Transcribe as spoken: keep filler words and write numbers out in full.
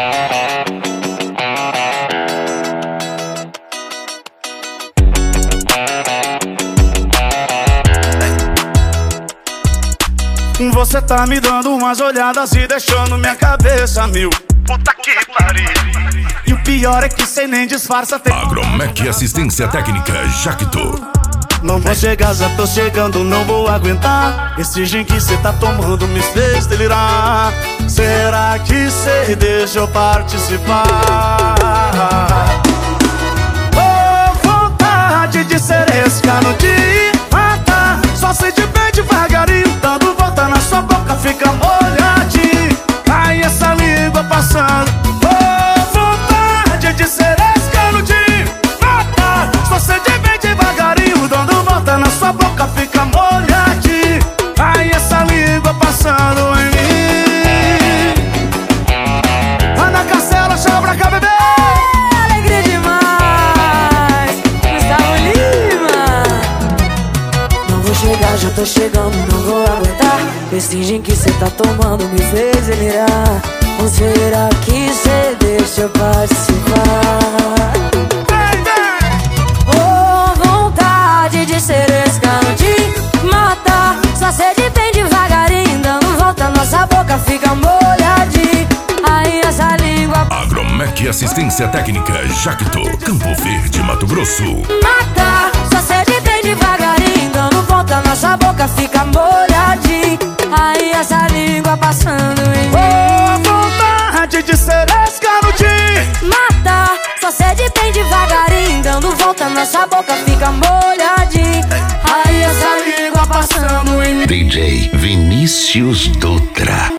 Você tá me dando umas olhadas e deixando minha cabeça mil. Puta que pariu. E o pior é que cê nem disfarça. Tem... Agromec Assistência Técnica Jacto. Não vou chegar, já tô chegando, não vou aguentar. Esse gin que cê tá tomando me fez delirar. Será que cê deixa eu participar? Oh, vontade de seresca no dia. Mata, só sente bem devagarinho, dando volta na sua boca, fica molhadinho. Ai, essa língua passando. Oh, vontade de seresca no dia. Mata, só sente bem devagarinho, dando volta na sua boca, fica molhadinho. Ai, essa língua passando em mim. Ana Castela, chama pra cá, bebê. Alegria demais, Gustavo Lima. Não vou chegar, já tô chegando, não vou aguentar. Esse gin que cê tá tomando me fez delirar. Ou será que cê deixa eu participar? Oh, vontade de seresca no te matar. Só sede bem devagarinho, dando volta, nossa boca fica molhadinha. Aí essa língua. Agromec Assistência Técnica Jacto, Campo Verde, Mato Grosso. Mata, só sede bem devagarinho, dando volta, nossa boca fica molhadinha. Aí essa língua passando em mim. Oh, vontade de seresca no dia. Mata, só sede bem devagarinho, dando volta, nossa boca fica molhadinha. Aí essa língua passando em mim. D J Vinícius Dutra.